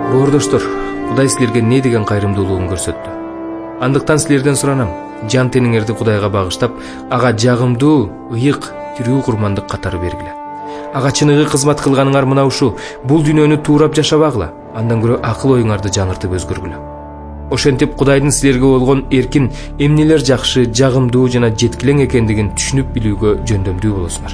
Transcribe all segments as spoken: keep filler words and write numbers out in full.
Боордоштор, Кудай силерге не деген кайрымдуулугун көрсөттү. Андыктан силерден суранам, жан тениңерди Кудайга багыштап, ага жагымдуу, ыйык, тирүү курмандык катары бергиле. Ага чыныгы кызмат кылганыңар мына ушу, бул дүйнөнү туурап жашабагыла, андан көрө акыл оюңарды жаңыртып өзгөргүлө. Ошентип Кудайдын силерге болгон эркин эмнелер жакшы, жагымдуу жана жеткилең экендигин түшүнүп билүүгө жөндөмдүү болосуңар.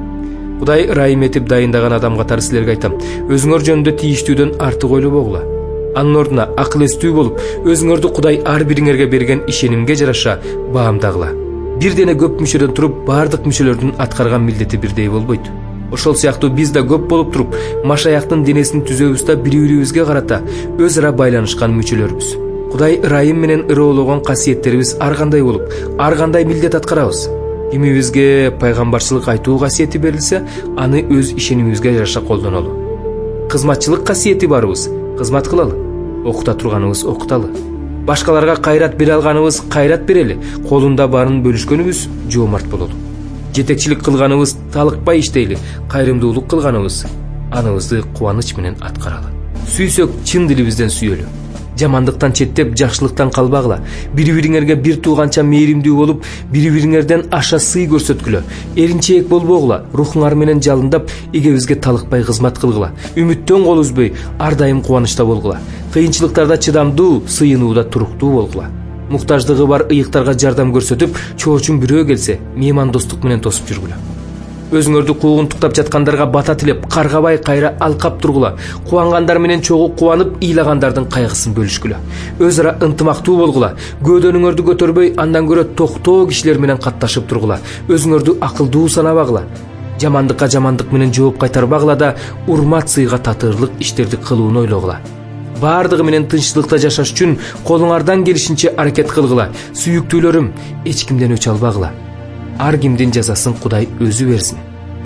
Кудай ырайым этип дайындаган адам катары силерге айтам, өзүңөр жөнүндө тийиштүүдөн артык ойлобогула. Анын ордуна акыл эстүү болуп, өзүңөрдү Кудай ар бириңерге берген ишенимге жараша баамдагыла. Бир дене көп мүчөдөн туруп, бардык мүчөлөрдүн аткарган милдети бирдей болбойт. Ошол сыяктуу биз да көп болуп туруп, машаяктын денесин түзөбүз да бири-бирибизге карата өз ара байланышкан мүчөлөрбүз. Кудай ырайым менен ыроологон касиеттерибиз ар кандай болуп, ар кандай милдет аткарабыз. Кимибизге пайгамбарчылык айтуу касиети берилсе, аны өз ишенимибизге жараша колдонолу. Кызматчылык касиети барыбыз, кызмат кылалы. Окута турганыбыз окуталы. Башкаларга кайрат бере алганыбыз кайрат берели. Колунда барын бөлүшкөнүбүз жоомарт бололу. Жетекчилик кылганыбыз талыкпай иштейли. Кайрымдуулук кылганыбыз аныбызды кубаныч менен аткаралы. Сүйсөк чын дилибизден сүйөлү. Жамандыктан четтеп, жакшылыктан калбагыла. Бири-бириңерге бир тууганча мээримдүү болуп, бири-бириңерден аша сый көрсөткүлө. Эринчээк болбогула, рухуңар менен жалындап, игебизге талыкпай кызмат кылгыла. Үмүттөн кол үзбөй, ар дайым кубанычта болгула. Кыйынчылыктарда чыдамдуу, сыйынууда туруктуу болгула. Муктаждыгы бар ыйыктарга жардам көрсөтүп, чоочун бирөө келсе, меймандостук менен тосуп жүргүлө. Өзүңөрдү куугунтуктап жаткандарга бата тилеп, каргабай кайра алкап тургула. Кубангандар менен чогуу кубанып, ыйлагандардын кайгысын бөлүшкүлө. Өз ара ынтымактуу болгула. Көөдөнүңөрдү көтөрбөй, андан көрө токтоо кишилер менен катташып тургула. Өзүңөрдү акылдуу санабагыла. Жамандыкка жамандык менен жооп кайтарбагыла да, урмат сыйга татырлык иштерди кылууну ойлогула. Бардыгы менен тынччылыкта жашаш үчүн колуңардан келишинче аракет кылгыла. Сүйүктүүлөрүм, эч кимден өч албагыла. Ар кимдин жазасын Кудай өзү берсин.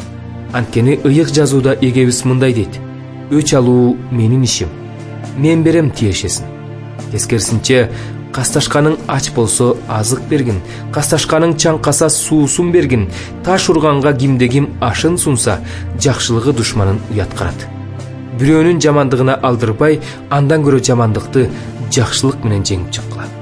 Анткени ыйык жазууда эгебиз мындай дейт: өч алуу менин ишим. Мен берем тиешесин. Тескерисинче, касташканың ач болсо азык бергин, касташканың чаңкаса суусун бергин. Таш урганга кимде ким ашын сунса, жакшылыгы душманын уят карат. Бирөөнүн жамандыгына алдырбай, андан көрө жамандыкты жакшылык менен жеңип чыккыла.